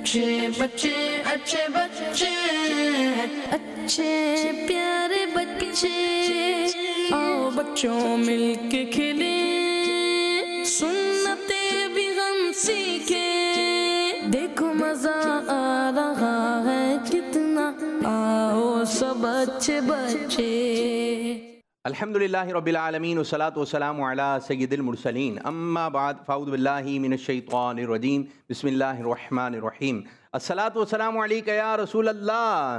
अच्छे बच्चे अच्छे बच्चे अच्छे प्यारे बच्चे, आओ बच्चों मिलके खेले, सुन्नते भी हम सीखे, देखो मजा आ रहा है कितना, आओ सब अच्छे बच्चे। अल्हम्दुलिल्लाहि रब्बिल आलमीन वस्सलातु वस्सलामु अला सय्यिदिल मुरसलीन अम्मा बाद फ़अऊज़ु बिल्लाहि मिनश शैतानिर रजीम बिस्मिल्लाहिर रहमानिर रहीम। अस्सलातु वस्सलामु अलैका या रसूल अल्लाह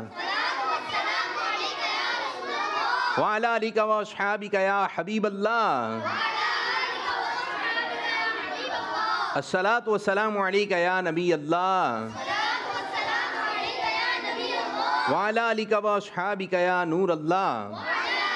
व अला आलिका व अस्हाबिका या हबीब अल्लाह। अस्सलातु वस्सलामु अलैका या नबी अल्लाह व अला आलिका व अस्हाबिका या नूर अल्लाह।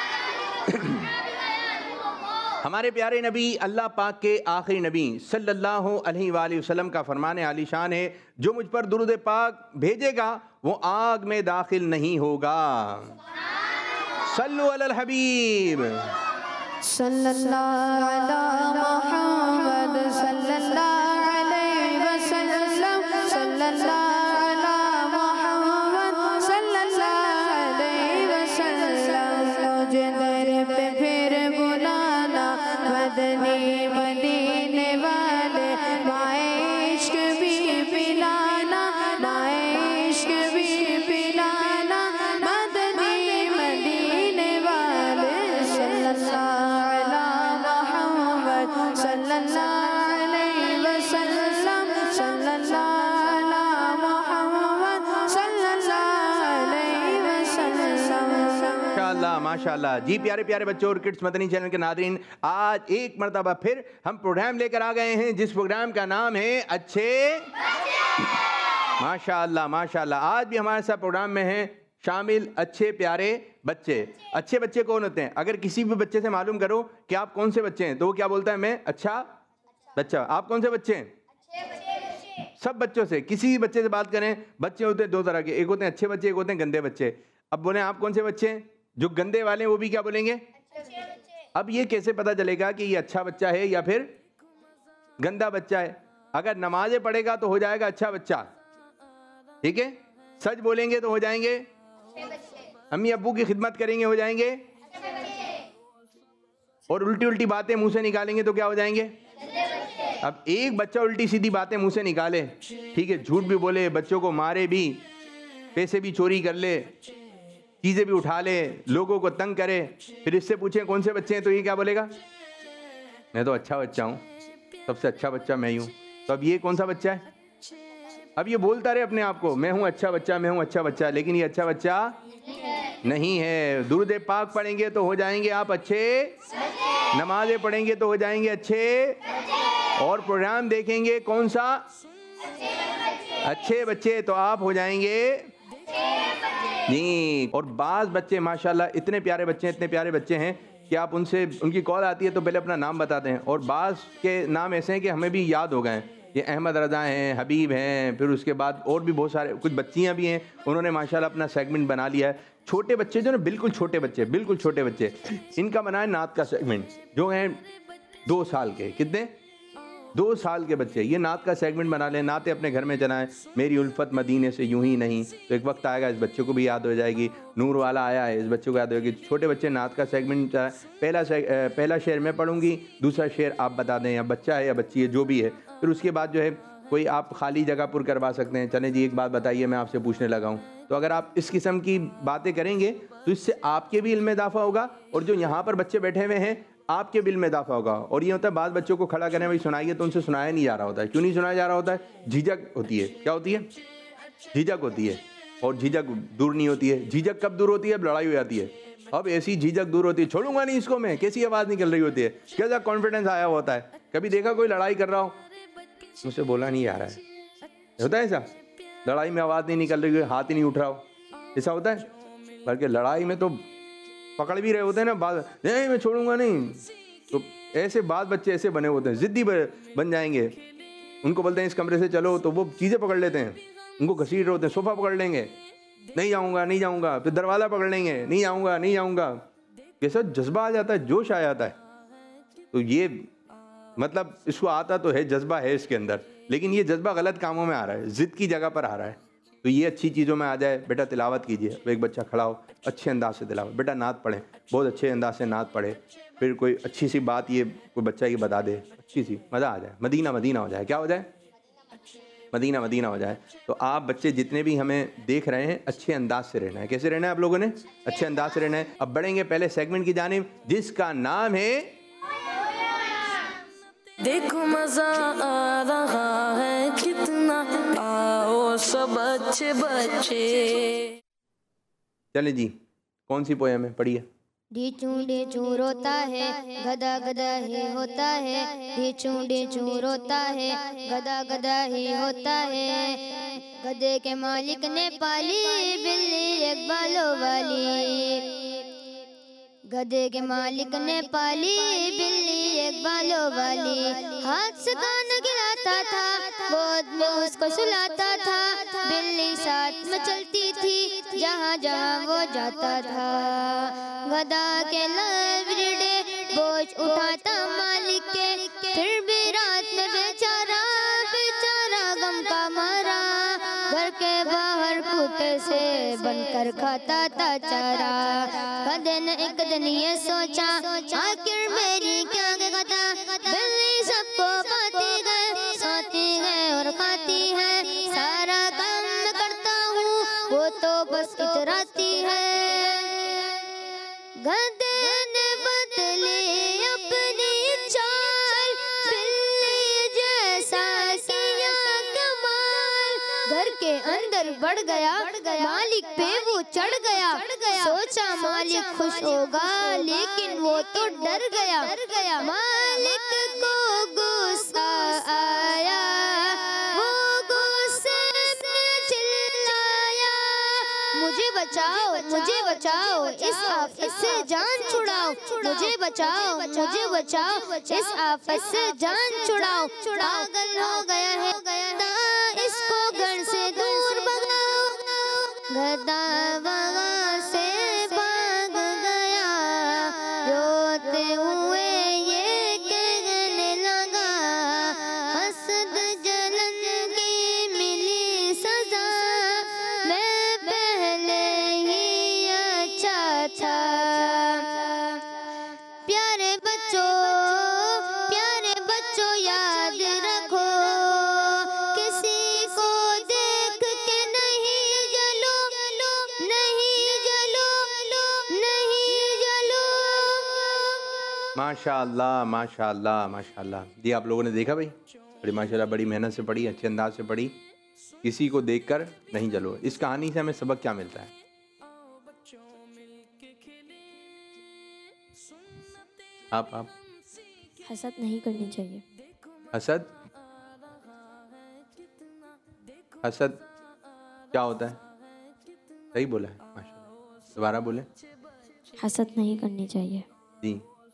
हमारे प्यारे नबी अल्लाह पाक के आखिरी नबी सल्लल्लाहु अलैहि वसल्लम का फरमान आलीशान है, जो मुझ पर दुरूद पाक भेजेगा वो आग में दाखिल नहीं होगा। सल्लु अलल हबीब सल्लल्लाहु अला मुहम्मद सल्लल्लाहु अलैहि वसल्लम, सल्लल्लाहु अला मुहम्मद सल्लल्लाहु अलैहि वसल्लम। मुझे दर पे फिर बुलाना मदनी मदीने वाले, माए इश्क भी पिलाना, माए इश्क भी पिलाना, मदनी मदीने वाले। सल्लल्लाहु अला मुहम्मद सल्लल्लाहु अलैहि वसल्लम, सल्लल्लाहु अला मुहम्मद सल्लल्लाहु अलैहि वसल्लम। माशाअल्लाह माशाअल्लाह। जी प्यारे प्यारे बच्चों और किड्स मदनी चैनल के नादरीन, आज एक मरतबा फिर हम प्रोग्राम लेकर आ गए हैं जिस प्रोग्राम का नाम है अच्छे माशाअल्लाह माशाअल्लाह। आज भी हमारे साथ प्रोग्राम में हैं शामिल अच्छे प्यारे बच्चे। अच्छे बच्चे कौन होते हैं? अगर किसी भी बच्चे से मालूम करो कि आप कौन से बच्चे हैं तो वो क्या बोलता है? मैं अच्छा बच्चा। आप कौन से बच्चे हैं? सब बच्चों से किसी भी बच्चे से बात करें, बच्चे होते हैं दो तरह के, एक होते हैं अच्छे बच्चे, एक होते हैं गंदे बच्चे। अब बोले आप कौन से बच्चे हैं? जो गंदे वाले हैं वो भी क्या बोलेंगे? अब ये कैसे पता चलेगा कि ये अच्छा बच्चा है या फिर गंदा बच्चा है? अगर नमाजें पढ़ेगा तो हो जाएगा अच्छा बच्चा, ठीक है। सच बोलेंगे तो हो जाएंगे, अम्मी अब्बू की खिदमत करेंगे हो जाएंगे, और उल्टी उल्टी बातें मुंह से निकालेंगे तो क्या हो जाएंगे? अब एक बच्चा उल्टी सीधी बातें मुंह से निकाले, ठीक है, झूठ भी बोले, बच्चों को मारे भी, पैसे भी चोरी कर ले, चीजें भी उठा ले, लोगों को तंग करे, फिर इससे पूछें कौन से बच्चे हैं तो ये क्या बोलेगा? मैं तो अच्छा बच्चा हूँ, सबसे अच्छा बच्चा मैं ही हूँ। तो अब ये कौन सा बच्चा है? अब ये बोलता रहे अपने आप को मैं हूँ अच्छा बच्चा, मैं हूँ अच्छा बच्चा, लेकिन ये अच्छा बच्चा नहीं है। दुरूद पाक पढ़ेंगे तो हो जाएंगे आप अच्छे, नमाजें पढ़ेंगे तो हो जाएंगे अच्छे, और प्रोग्राम देखेंगे कौन सा? अच्छे बच्चे, तो आप हो जाएंगे जी। और बाज़ बच्चे माशाल्लाह इतने प्यारे बच्चे हैं, इतने प्यारे बच्चे हैं कि आप उनसे उनकी कॉल आती है तो पहले अपना नाम बताते हैं, और बाज़ के नाम ऐसे हैं कि हमें भी याद हो गए हैं। ये अहमद रज़ा हैं, हबीब हैं, फिर उसके बाद और भी बहुत सारे, कुछ बच्चियाँ भी हैं, उन्होंने माशाल्लाह अपना सेगमेंट बना लिया है। छोटे बच्चे जो ना, बिल्कुल छोटे बच्चे, बिल्कुल छोटे बच्चे, इनका बना है नात का सेगमेंट, जो हैं 2 साल के। कितने? 2 साल के बच्चे ये नात का सेगमेंट बना लें, नाते अपने घर में चलाएं, मेरी उल्फत मदीने से यूं ही नहीं, तो एक वक्त आएगा इस बच्चे को भी याद हो जाएगी। नूर वाला आया है, इस बच्चे को याद होगी। छोटे बच्चे नात का सेगमेंट चलाएं, पहला शेर मैं पढ़ूंगी, दूसरा शेर आप बता दें, या बच्चा है या बच्ची है जो भी है। फिर उसके बाद जो है कोई आप खाली जगह पुर करवा सकते हैं। चलें जी एक बात बताइए, मैं आपसे पूछने लगा हूँ। तो अगर आप इस किस्म की बातें करेंगे तो इससे आपके भी इल्म में इजाफा होगा, और जो यहाँ पर बच्चे बैठे हुए हैं आपके बिल में इजाफा होगा। और ये होता है बाद बच्चों को खड़ा करें, भाई सुनाइए, तो उनसे सुनाया नहीं जा रहा होता है। क्यों नहीं सुनाया जा रहा होता है? झिझक होती है। क्या होती है? झिझक होती है, और झिझक दूर नहीं होती है। झिझक कब दूर होती है? अब लड़ाई हो जाती है। अब ऐसी झिझक दूर होती है, छोड़ूंगा नहीं इसको मैं, कैसी आवाज़ निकल रही होती है, कैसा कॉन्फिडेंस आया होता है। कभी देखा कोई लड़ाई कर रहा हो, मुझसे बोला नहीं जा रहा है, होता है ऐसा? लड़ाई में आवाज़ नहीं निकल रही हो, हाथ ही नहीं उठ रहा हो, ऐसा होता है? बल्कि लड़ाई में तो पकड़ भी रहे होते हैं ना, बात नहीं मैं छोड़ूंगा नहीं। तो ऐसे बात बच्चे ऐसे बने होते हैं, ज़िद्दी बन जाएंगे। उनको बोलते हैं इस कमरे से चलो तो वो चीज़ें पकड़ लेते हैं, उनको घसीट रहे होते हैं, सोफ़ा पकड़ लेंगे, नहीं जाऊँगा नहीं जाऊँगा, फिर दरवाज़ा पकड़ लेंगे, नहीं आऊँगा नहीं आऊँगा। कैसा जज्बा आ जाता है, जोश आ जाता है। तो ये मतलब इसको आता तो है, जज्बा है इसके अंदर, लेकिन ये जज्बा गलत कामों में आ रहा है, ज़िद की जगह पर आ रहा है। तो ये अच्छी चीज़ों में आ जाए, बेटा तिलावत कीजिए, अब एक बच्चा खड़ा हो अच्छे अंदाज से तिलावत, बेटा नात पढ़े, बहुत अच्छे अंदाज से नात पढ़े, फिर कोई अच्छी सी बात ये कोई बच्चा ये बता दे, अच्छी सी, मज़ा आ जाए, मदीना मदीना हो जाए। क्या हो जाए? मदीना मदीना हो जाए। तो आप बच्चे जितने भी हमें देख रहे हैं, अच्छे अंदाज से रहना है। कैसे रहना है आप लोगों ने? अच्छे अंदाज से रहना है। अब बढ़ेंगे पहले सेगमेंट की जानिब, जिसका नाम है देखो मजा आ रहा है कितना, आओ सब अच्छे बच्चे। चले जी, कौन सी पोएम है, पढ़िए। ढीचू रोता है, गधा गधा ही होता है। ढीचू रोता है, गधा गधा ही होता है। गधे के मालिक ने पाली बिल्ली एक बालों वाली। गधे के मालिक ने पाली बिल्ली एक बालों वाली। हाथ से खाना खिलाता था, गोद में उसको सुलाता था। बिल्ली साथ में चलती थी जहाँ जहाँ वो जाता था। गधा के एवरीडे बोझ उठाता मालिक के, फिर भी रात में बेचारा बेचारा गम का मारा। घर के बाहर खूंटे से बनकर खाता था चारा। गधे ने एक दिन ये सोचा, आखिर मेरी क्या गधा, बिल्ली सबको खाती है और खाती है। सारा काम मैं करता हूँ, वो तो बस इतराती है। गधे ने बदली अपनी चाल, बिल्ली जैसा किया कमाल। घर के अंदर बढ़ गया, मालिक पे वो चढ़ गया। सोचा मालिक खुश होगा, लेकिन वो तो डर गया। मालिक को गुस्सा आया, वो गुस्से में चिल्लाया, मुझे बचाओ, इस आफत से जान छुड़ाओ। मुझे बचाओ, इस आफत से जान छुड़ाओ। पागल हो गया है गधा, इसको घर से दूर भगाओ। गधा वहाँ से भाग गया, रोते हुए ये कहने लगा, हसद जलन की मिली सजा, मैं पहले ही अच्छा था। प्यारे बच्चों याद रखो, किसी को देख के नहीं जलो। माशाअल्लाह माशाअल्लाह माशाअल्लाह। जी आप लोगों ने देखा भाई, बड़ी माशाअल्लाह, बड़ी मेहनत से पढ़ी, अच्छे अंदाज से पढ़ी। किसी को देखकर नहीं जलो। इस कहानी से हमें सबक क्या मिलता है? आप हसद नहीं करनी चाहिए। हसद क्या होता है? सही बोला है, माशाल्लाह। दोबारा बोले। हसद नहीं करनी चाहिए जी।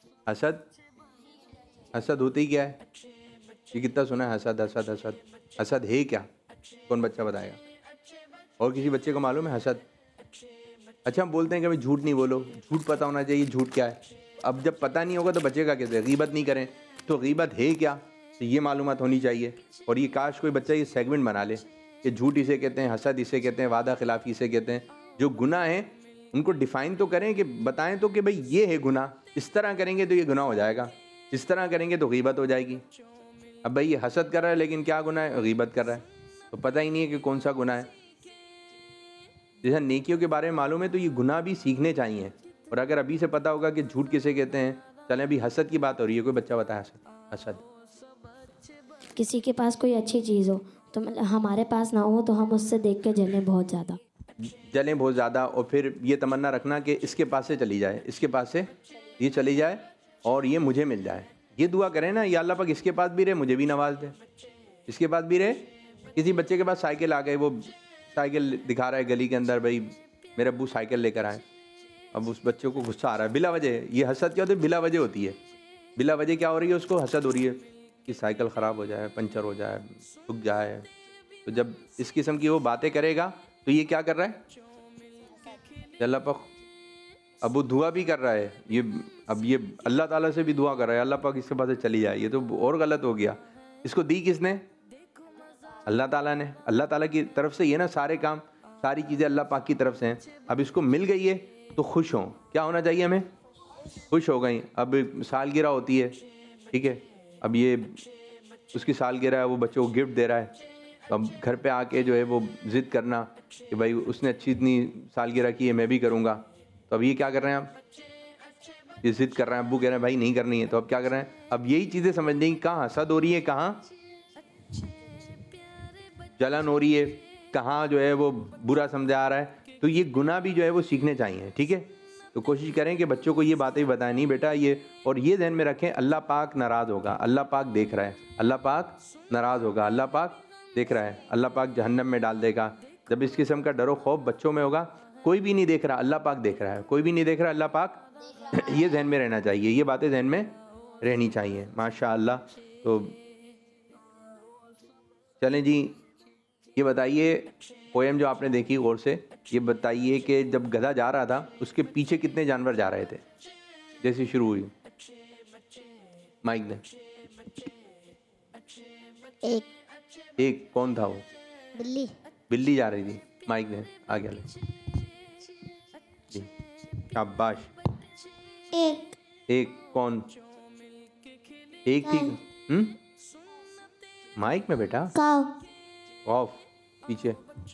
हसद होती क्या है? ये कितना सुना है, हसद है क्या? कौन बच्चा बताएगा? और किसी बच्चे को मालूम है हसद? अच्छा, हम बोलते हैं कि भाई झूठ नहीं बोलो, झूठ पता होना चाहिए, झूठ क्या है। अब जब पता नहीं होगा तो बच्चे का कैसे? गीबत नहीं करें तो गीबत है क्या, तो ये मालूमात होनी चाहिए। और ये काश कोई बच्चा ये सेगमेंट बना ले कि झूठ इसे कहते हैं, हसद इसे कहते हैं, वादा खिलाफी इसे कहते हैं। जो गुनाह है उनको डिफ़ाइन तो करें, कि बताएं तो कि भाई ये है गुनाह, इस तरह करेंगे तो ये गुनाह हो जाएगा, इस तरह करेंगे तो गीबत हो जाएगी। अब भाई ये हसद कर रहा है लेकिन क्या गुनाह है? गीबत कर रहा है, तो पता ही नहीं है कि कौन सा गुनाह है। जैसा नेकियों के बारे में मालूम है तो ये गुनाह भी सीखने चाहिए। और अगर अभी से पता होगा कि झूठ किसे कहते हैं, चलें अभी हसद की बात हो रही है, कोई बच्चा बताया हसद। किसी के पास कोई अच्छी चीज़ हो तो हमारे पास ना हो तो हम उससे देख के जलें बहुत ज़्यादा, और फिर ये तमन्ना रखना कि इसके पास से चली जाए, इसके पास से ये चली जाए और ये मुझे मिल जाए। ये दुआ करें ना, या अल्लाह पाक इसके पास भी रहे, मुझे भी नवाज दे, इसके पास भी रहे। किसी बच्चे के पास साइकिल आ गई, वो साइकिल दिखा रहा है गली के अंदर, भाई मेरे अब्बू साइकिल लेकर आए। अब उस बच्चे को गुस्सा आ रहा है बिला वजह। ये हसद क्या होती है? बिला वजह होती है। बिला वजह क्या हो रही है? उसको हसद हो रही है कि साइकिल ख़राब हो जाए, पंचर हो जाए, रुक जाए। तो जब इस किस्म की वो बातें करेगा तो ये क्या कर रहा है? अल्लाह पाक अब वो दुआ भी कर रहा है, अब ये अल्लाह ताला से भी दुआ कर रहा है, अल्लाह पाक इसके पास से चली जाए, ये तो और गलत हो गया। इसको दी किसने? अल्लाह ताला ने। अल्लाह ताला की तरफ से ये ना सारे काम, सारी चीज़ें अल्लाह पाक की तरफ से हैं। अब इसको मिल गई है तो खुश हों। क्या होना चाहिए हमें? खुश हो गई। अब सालगिरह होती है, ठीक है, अब ये उसकी सालगिरह है, वो बच्चों को गिफ्ट दे रहा है, तो अब घर पे आके जो है वो ज़िद करना कि भाई उसने अच्छी इतनी सालगिरह की है, मैं भी करूँगा। तो अब ये क्या कर रहे हैं? आप ये ज़िद कर रहे हैं, अब्बू कह रहे हैं भाई नहीं करनी है, तो अब क्या कर रहे हैं? अब यही चीज़ें समझने की, कहाँ हसद हो रही है, कहाँ जलन हो रही है, कहाँ जो है वो बुरा समझा आ रहा है। तो ये गुनाह भी जो है वो सीखने चाहिए, ठीक है। तो कोशिश करें कि बच्चों को ये बातें भी बताएं, नहीं बेटा ये, और ये ध्यान में रखें अल्लाह पाक नाराज़ होगा, अल्लाह पाक देख रहा है, अल्लाह पाक नाराज़ होगा, अल्लाह पाक देख रहा है, अल्लाह पाक जहन्नम में डाल देगा। जब इस किस्म का डरो खौफ बच्चों में होगा, कोई भी नहीं देख रहा, अल्लाह पाक देख रहा है, कोई भी नहीं देख रहा, अल्लाह पाक, ये जहन में रहना चाहिए, ये बातें जहन में रहनी चाहिए। माशा अल्लाह। तो चलें जी, ये बताइए पोएम जो आपने देखी गौर से, ये बताइए कि जब गधा जा रहा था उसके पीछे कितने जानवर जा रहे थे? जैसे शुरू हुई माइक ने। एक कौन था वो? बिल्ली। बिल्ली जा रही थी। माइक ने आगे ले जी, शाबाश। एक कौन? एक थी। माइक में बेटा। ऑफ। पीछे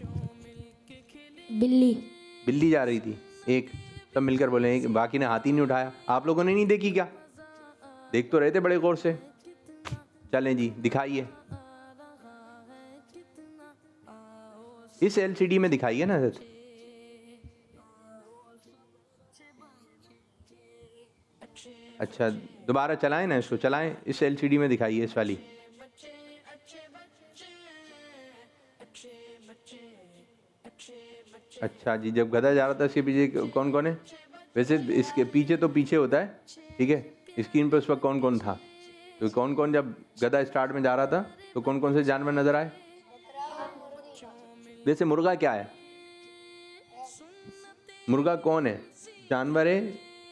बिल्ली जा रही थी। एक, सब मिलकर बोले, एक, बाकी ने हाथ ही नहीं उठाया। आप लोगों ने नहीं देखी क्या? देख तो रहे थे बड़े गौर से। चलें जी, दिखाइए इस एलसीडी में, दिखाइए ना सर। अच्छा दोबारा चलाएं ना इसको, चलाएं इस एलसीडी में, दिखाइए इस वाली। अच्छा जी, जब गधा जा रहा था इसके पीछे कौन कौन है? वैसे इसके पीछे तो पीछे होता है, ठीक है। स्क्रीन पर उस वक्त कौन कौन था? तो कौन कौन, जब गधा स्टार्ट में जा रहा था तो कौन कौन से जानवर नजर आए? वैसे मुर्गा क्या है? मुर्गा कौन है? जानवर है?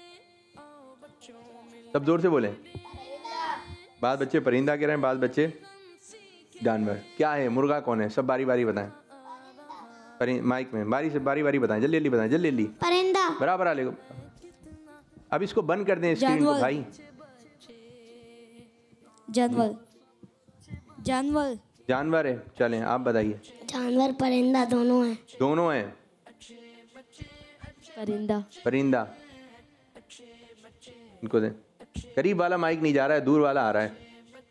सब जोर से बोले। बाद बच्चे परिंदा कह रहे हैं, बाद बच्चे जानवर। क्या है मुर्गा? कौन है? सब बारी बारी बताएं। माइक में बारी से बारी बारी बताएं, जल्दी जल्दी बताएं, जल्दी जल्दी। परिंदा। बराबर आ ले। अब इसको बंद कर दें स्क्रीन को भाई। जानवर। जानवर। जानवर है। चलें आप बताइए। जानवर परिंदा दोनों हैं। दोनों हैं। परिंदा। इनको दें। करीब वाला माइक नहीं जा रहा है, दूर वाला आ रहा है।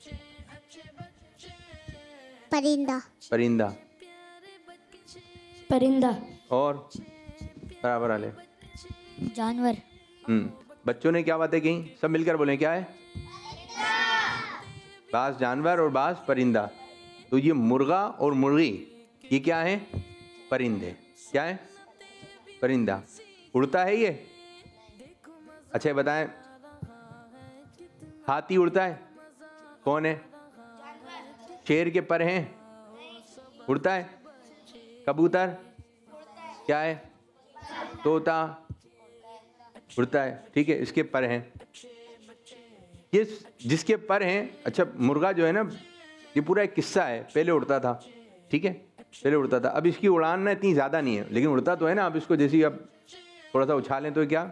परिंदा। और बराबर आ ले। जानवर। बच्चों ने क्या बातें कही? सब मिलकर बोले क्या है? बास जानवर और बास परिंदा। तो ये मुर्गा और मुर्गी, ये क्या है? परिंदे। क्या है? परिंदा। उड़ता है ये? अच्छा बताएं, हाथी उड़ता है? कौन है? शेर के पर हैं? उड़ता है? कबूतर क्या है? तोता उड़ता है, ठीक है, इसके पर हैं। ये जिसके पर हैं। अच्छा मुर्गा जो है ना, ये पूरा एक किस्सा है। पहले उड़ता था, ठीक है, पहले उड़ता था। अब इसकी उड़ान ना इतनी ज़्यादा नहीं है, लेकिन उड़ता तो है ना। अब इसको जैसे अब थोड़ा सा उछालें तो क्या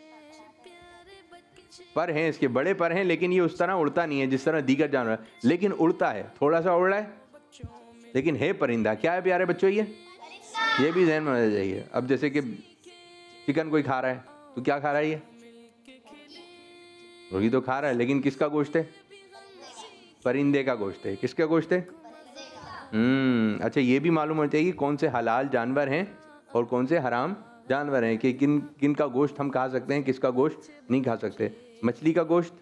पर हैं, इसके बड़े पर हैं, लेकिन ये उस तरह उड़ता नहीं है जिस तरह दीगर जानवर, लेकिन उड़ता है, थोड़ा सा उड़ रहा है, लेकिन है परिंदा। क्या है प्यारे बच्चों? ये भी ध्यान में होना चाहिए। अब जैसे कि चिकन कोई खा रहा है, तो क्या खा रहा है? ये मुर्गी तो खा रहा है, लेकिन किसका गोश्त है? परिंदे का गोश्त है। किसका गोश्त है? अच्छा ये भी मालूम होना चाहिए कौन से हलाल जानवर हैं और कौन से हराम जानवर हैं, कि किन किन का गोश्त हम खा सकते हैं, किसका गोश्त नहीं खा सकते। मछली का गोश्त,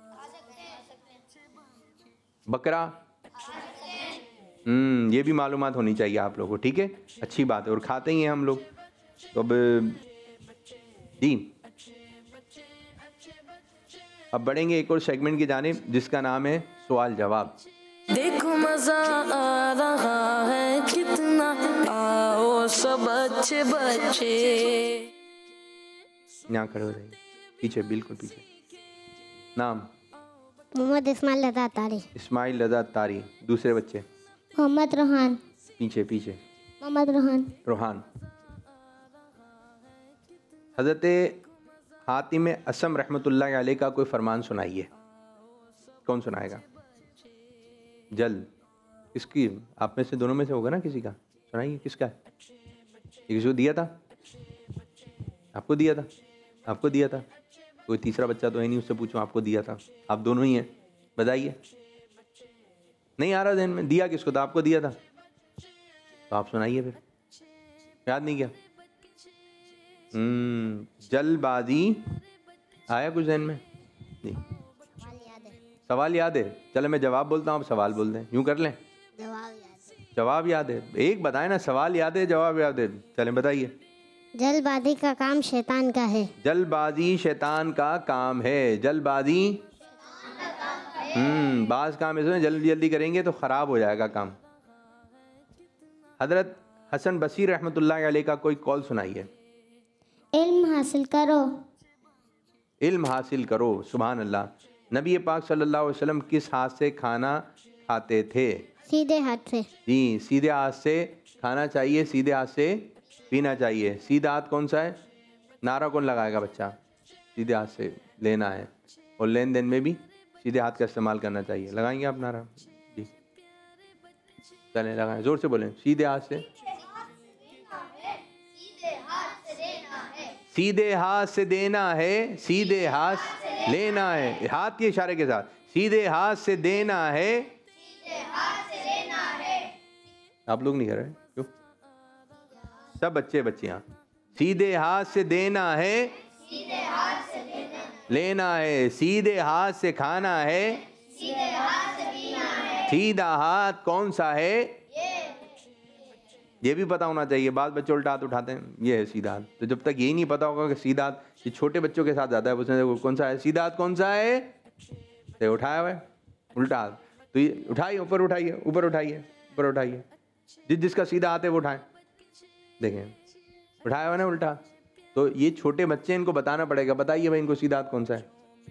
बकरा, ये भी मालूमात होनी चाहिए आप लोगों को, ठीक है, अच्छी बात है, और खाते ही हैं हम लोग। तो अब बढ़ेंगे एक और सेगमेंट की जानिब, जिसका नाम है सवाल जवाब। देखो मजा आ रहा है कितना, आओ सब अच्छे बच्चे। यहाँ खड़े हो जाइए, पीछे, बिल्कुल पीछे। नाम? मोहम्मद इस्माइल रज़ा तारी। इस्माइल रज़ा तारी। दूसरे बच्चे? मोहम्मद रोहान। पीछे पीछे। मोहम्मद रोहान। रोहान। हज़रत हातिम असम रहमतुल्लाह अलैह का कोई फरमान सुनाइए। कौन सुनाएगा? जल किसकी? आप में से, दोनों में से होगा ना किसी का? सुनाइए, किसका है? ये किसी को दिया था? आपको दिया था? आपको दिया था? कोई तीसरा बच्चा तो है नहीं, उससे पूछो, आपको दिया था? आप दोनों ही हैं, बताइए। नहीं आ रहा ध्यान में? दिया किसको था? आपको दिया था, तो आप सुनाइए फिर। याद नहीं किया? जलबाजी आया कुछ ध्यान में? नहीं। सवाल याद है? चलो मैं जवाब बोलता हूँ, आप सवाल बोल दें, यूँ कर लें। जवाब याद है? एक बताए ना, सवाल याद है, जवाब याद है, चलें बताइए। जल्दबाजी का काम शैतान का है। जल्दबाजी शैतान का काम है। जल्दबाजी बाज काम इसमें जल्दी जल्दी करेंगे तो ख़राब हो जाएगा काम। हज़रत हसन बसरी रहमतुल्लाह अलैह का कोई कौल सुनाइए। इल्म हासिल करो। इल्म हासिल करो, सुभान अल्लाह। नबी पाक सल्लल्लाहु अलैहि वसल्लम किस हाथ से खाना खाते थे? सीधे हाथ से। जी, सीधे हाथ से खाना चाहिए, सीधे हाथ से पीना चाहिए। सीधा हाथ कौन सा है? नारा कौन लगाएगा बच्चा? सीधे हाथ से लेना है, और लेन देन में भी सीधे हाथ का इस्तेमाल करना चाहिए। लगाएंगे आप नारा? जी चलें, लगाएं, ज़ोर से बोलें। सीधे हाथ से, सीधे हाथ से देना है, सीधे हाथ लेना है। हाथ के इशारे के साथ, सीधे हाथ से देना है, आप लोग नहीं कर रहे क्यों? सब बच्चे बच्चियां। सीधे हाथ से देना है, लेना है, सीधे हाथ से खाना है, सीधा हाथ कौन सा है? ये भी पता होना चाहिए। बाद बच्चे उल्टा हाथ उठाते हैं, ये है सीधा हाथ। तो जब तक यही नहीं पता होगा कि सीधा हाथ, ये छोटे बच्चों के साथ ज़्यादा है, उसने कौन सा है सीधा हाथ, कौन सा है? तो उठाया हुआ है उल्टा हाथ, तो ये उठाइए, ऊपर उठाइए, ऊपर उठाइए, ऊपर उठाइए। जिसका सीधा हाथ है वो उठाएं, देखें उठाया हुआ ना उल्टा। तो ये छोटे बच्चे, इनको बताना पड़ेगा, बताइए भाई इनको सीधा हाथ कौन सा है?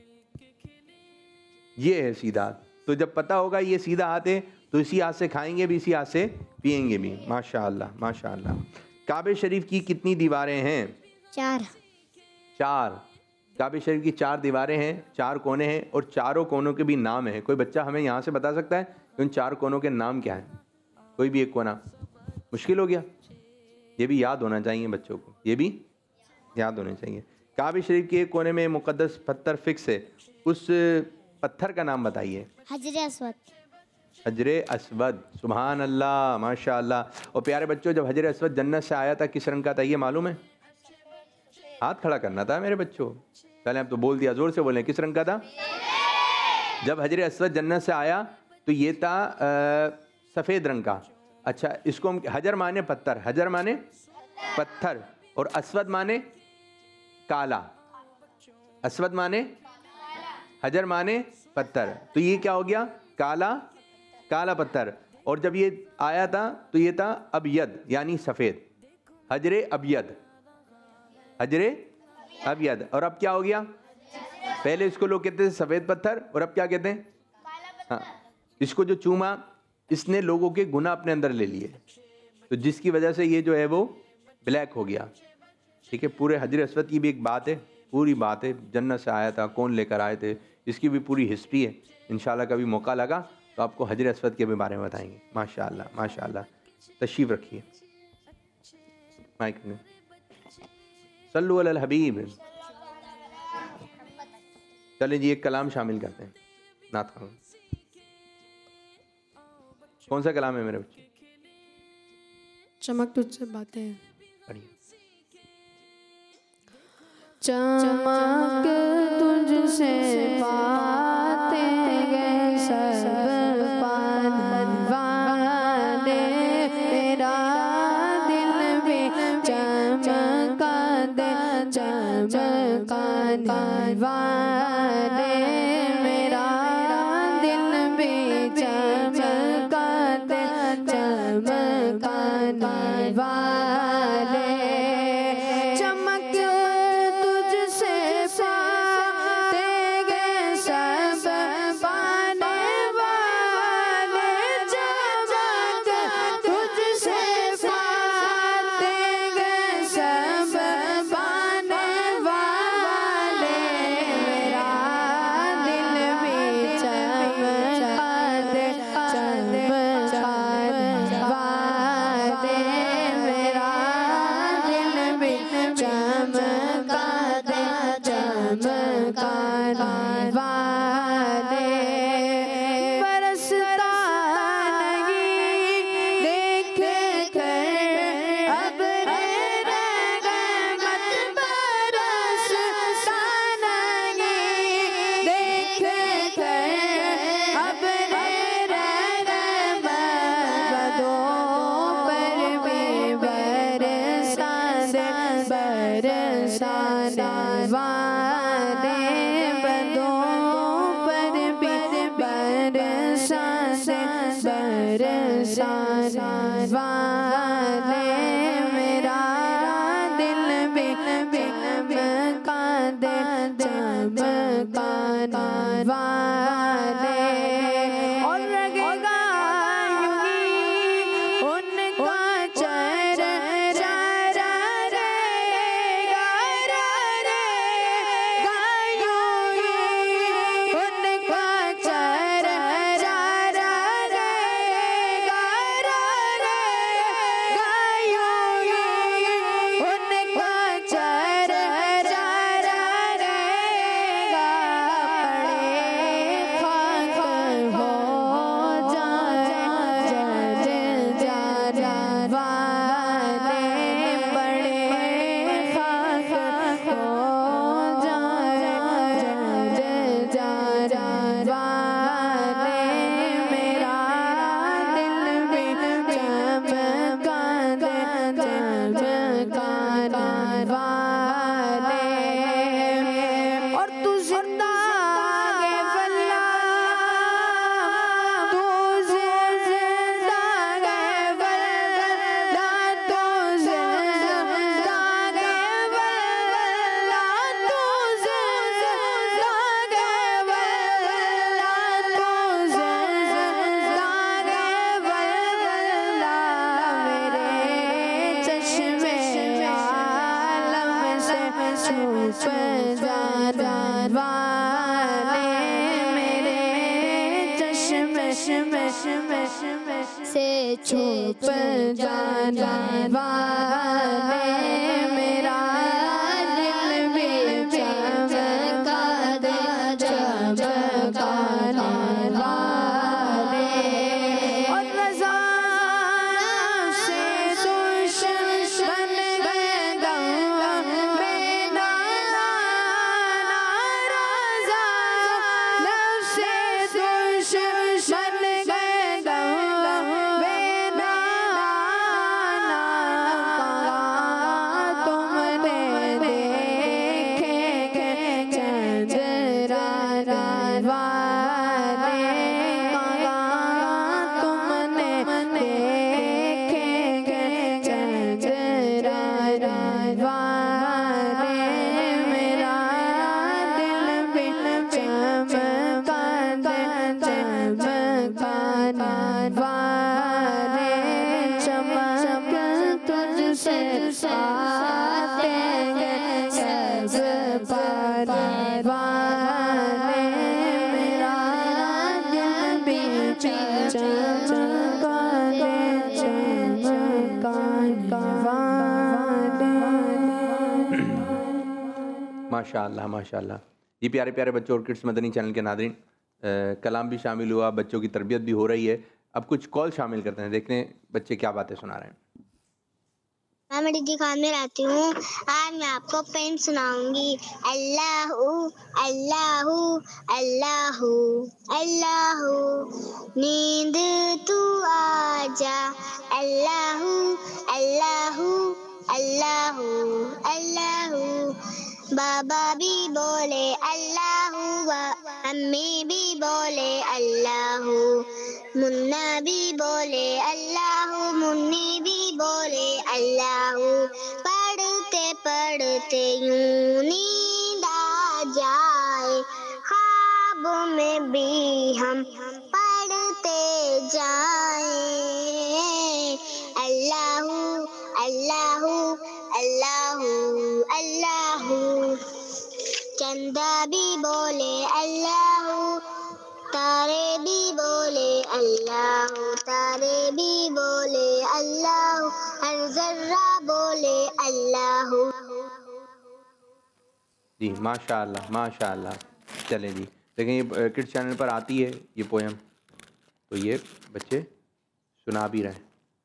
ये है सीधा हाथ। तो जब पता होगा ये सीधा हाथ है, तो इसी हाथ से खाएंगे भी, इसी हाथ से पिएंगे भी। माशाअल्लाह माशाअल्लाह। काबे शरीफ की कितनी दीवारें हैं? 4। 4। काबे शरीफ की 4 दीवारें हैं, 4 कोने हैं, और चारों कोनों के भी नाम है। कोई बच्चा हमें यहाँ से बता सकता है कि उन 4 कोनों के नाम क्या हैं? कोई भी एक कोना। मुश्किल हो गया? ये भी याद होना चाहिए बच्चों को, ये भी याद होने चाहिए। काबे शरीफ के एक कोने में मुकद्दस पत्थर फिक्स है, उस पत्थर का नाम बताइए। हजरे अस्वद। हजरे असवद, सुभान अल्लाह माशाअल्लाह। और प्यारे बच्चों, जब हजरे असवद जन्नत से आया था, किस रंग का था ये मालूम है? हाथ खड़ा करना था मेरे बच्चों, पहले आप तो बोल दिया, जोर से बोलें, किस रंग का था? जब हजरे असवद जन्नत से आया तो ये था सफ़ेद रंग का। अच्छा, इसको हम, हजर माने पत्थर, हजर माने पत्थर, और असवद माने काला। असवद माने, हजर माने पत्थर, तो ये क्या हो गया? काला, काला पत्थर। और जब ये आया था तो ये था अबयद, यानी सफ़ेद। हजरे अबयद, हजरे अबयद। और अब क्या हो गया? पहले इसको लोग कहते थे सफ़ेद पत्थर, और अब क्या कहते हैं? हाँ, इसको जो चूमा, इसने लोगों के गुनाह अपने अंदर ले लिए, तो जिसकी वजह से ये जो है वो ब्लैक हो गया। ठीक है, पूरे हजरे अस्वद की भी एक बात है, पूरी बात है, जन्नत से आया था, कौन लेकर आए थे, इसकी भी पूरी हिस्ट्री है। इंशाल्लाह कभी मौका लगा तो आपको हजरे अस्वद के भी बारे में बताएंगे। माशाल्लाह माशाल्लाह। तशरीफ़ रखिए माइक में। सल्लु अलल हबीब। चलिए जी, एक कलाम शामिल करते हैं नात खान। कौन सा कलाम है मेरे बच्चे? चमक तुझसे बातें। पढ़िए। चमक तुझसे बातें गए सब पाने, मेरा दिल भी चमका दे, चमकाने वाले, मेरा दिल भी चमका दे, चमकाने वाले। चमक तुझसे बरसाने वाले बंदों पर भी बरसाने वाले मेरा दिल भी चमका दे चमकाने वाले और लगेगा यूं उनका चेहरा उनका चेहरा से छुप जाने वाले मेरा दिल भी चमका दे चमकाने वाले और रज़ा से दुश्मन गए गम में नाराज़ा नफ़्से दुश्मन गए गम में नाना तुमने देखे चंद्रा वाले तुमने देखे चंद्रा वाले मेरा दिल भी चमका दे चमकाने वाले चमक तुझसे आते हैं सब पाने वाले मेरा दिल भी चमका दे चमकाने वाले। माशाअल्लाह माशाअल्लाह। ये प्यारे प्यारे बच्चों और किड्स मदनी चैनल के नादरीन, कलाम भी शामिल हुआ, बच्चों की तरबियत भी हो रही है। अब कुछ कॉल शामिल करते हैं, देखते हैं बच्चे क्या बातें सुना रहे हैं। मैं मरीजी खान में रहती हूँ। आज मैं आपको पेन सुनाऊंगी। अल्लाहू अल्लाहू अल्लाहू अल्लाहू नींद तू आजा। अल्लाहू अल्लाहू अल्लाहू अल्लाहू बाबा भी बोले अल्लाहू अम्मी भी बोले अल्लाहू मुन्ना भी बोले अल्लाहू मुन्नी भी बोले अल्लाहू पढ़ते पढ़ते यूं नींद आ जाए ख्वाबों में भी हम पढ़ते जाए। अल्लाहू अल्लाहू अल्लाहू अल्लाहू चंदा भी बोले अल्लाहू तारे भी बोले अल्लाहू तारे भी बोले अल्लाहू हर जर्रा बोले अल्लाहू। जी माशाअल्लाह माशाअल्लाह। चलें जी, देखें ये किड्स चैनल पर आती है ये पोएम, तो ये बच्चे सुना भी रहे हैं।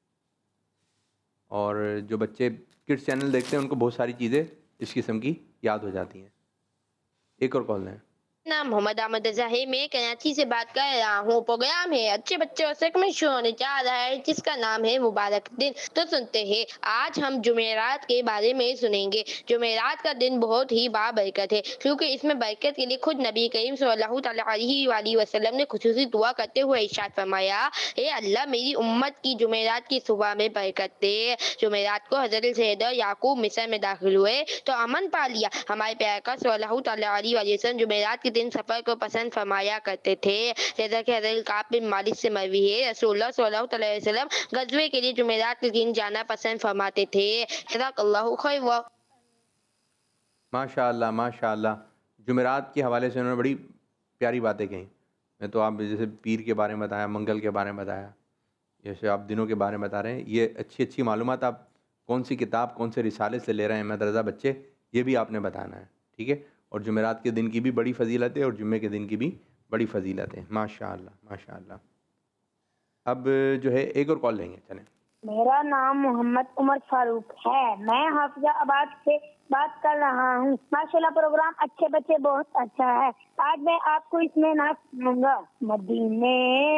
और जो बच्चे किड्स चैनल देखते हैं उनको बहुत सारी चीज़ें इस किस्म की याद हो जाती हैं। एक और कॉल लें। नाम मोहम्मद अहमद रज़ा है। मैं कराची से बात कर रहा हूँ। प्रोग्राम है अच्छे बच्चों से में शुरू होने जा रहा है जिसका नाम है मुबारक दिन। तो सुनते हैं, आज हम जुमेरात के बारे में सुनेंगे। जुमेरात का दिन बहुत ही बाबरकत है क्योंकि इसमें बरकत के लिए खुद नबी करीम सल्लल्लाहु अलैहि वसल्लम ने खुसूसी दुआ करते हुए इरशाद फरमाया, ए अल्लाह मेरी उम्मत की जुमेरात की सुबह में बरकत दे। जुमेरात को हज़रत सैयद याकूब मिस्र में दाखिल हुए तो अमन पा लिया। हमारे प्यारे का सल्लल्लाहु अलैहि वसल्लम जुमेरात के दिन सफर को पसंद फरमाया करते थे। जैसा कि हज़रत काब बिन मालिक से मरवी है, रसूलुल्लाह सल्लल्लाहु अलैहि वसल्लम गज़वे के लिए जुमेरात के दिन जाना पसंद फरमाते थे। जज़ाकल्लाहु खैर। माशाअल्लाह माशाअल्लाह। जुमेरात के हवाले से उन्होंने बड़ी प्यारी बातें कही। मैं तो आप जैसे पीर के बारे में बताया, मंगल के बारे में बताया, जैसे आप दिनों के बारे में बता रहे हैं, ये अच्छी अच्छी मालूमात आप कौन सी किताब कौन से रिसाले से ले रहे हैं मदरसा बच्चे, ये भी आपने बताना है, ठीक है। और जुमेरात के दिन की भी बड़ी फजीलत है और जुम्मे के दिन की भी बड़ी फजीलत है। माशाअल्लाह माशाअल्लाह। अब जो है एक और कॉल लेंगे, चलें। मेरा नाम मोहम्मद उमर फारूक है। मैं हाफिजाबाद से बात कर रहा हूँ। माशाल्लाह प्रोग्राम अच्छे बच्चे बहुत अच्छा है। आज मैं आपको इसमें नाच सुनाऊंगा। मदीने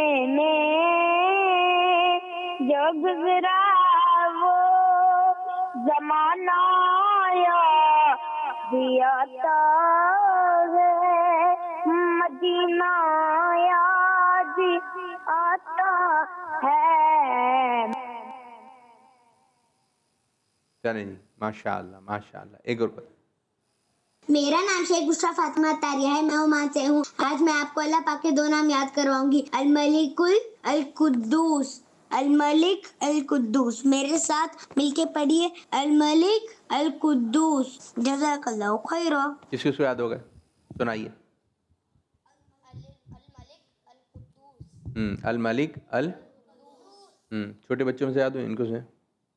में जो गुजरा वो जमाना याद आता है, मदीना याद आता है। चलें जी, माशाअल्लाह माशाअल्लाह। एक और बात। मेरा नाम शेख बुशरा फातिमा तारिया है। मैं ओमान से हूँ। आज मैं आपको अल्लाह पाक के दो नाम याद करवाऊंगी, अल मलिकुल अल कुद्दूस। अल मलिक अल कुद्दूस, मेरे साथ मिलके पढ़िए, अल मलिक अल कुद्दूस। जज़ाकल्लाहु खैरा। किसको याद होगा, सुनाइए। अल मलिक अल, छोटे बच्चों से याद हो, इनको से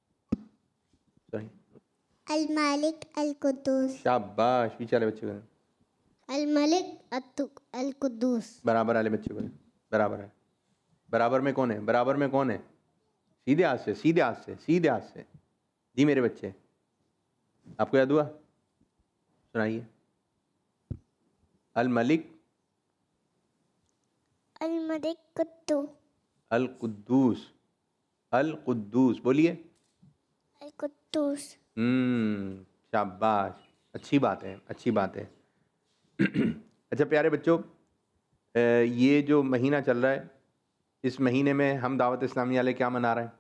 अल मलिक अल कुद्दूस। शाबाश, पीछे वाले बच्चे को अल मलिक अल कुद्दूस। बराबर वाले बच्चे को बराबर है। बराबर में कौन है, बराबर में कौन है? सीधे हाथ से, सीधे हाथ से, सीधे हाथ से। जी मेरे बच्चे, आपको याद हुआ? सुनाइए। अल मलिक अल मलिक कुद्दूस। अल कुद्दूस, अल कुद्दूस बोलिए। अल कुद्दूस। शाबाश, अच्छी बात है, अच्छी बात है। अच्छा प्यारे बच्चों, ये जो महीना चल रहा है, इस महीने में हम दावत इस्लामी वाले क्या मना रहे हैं?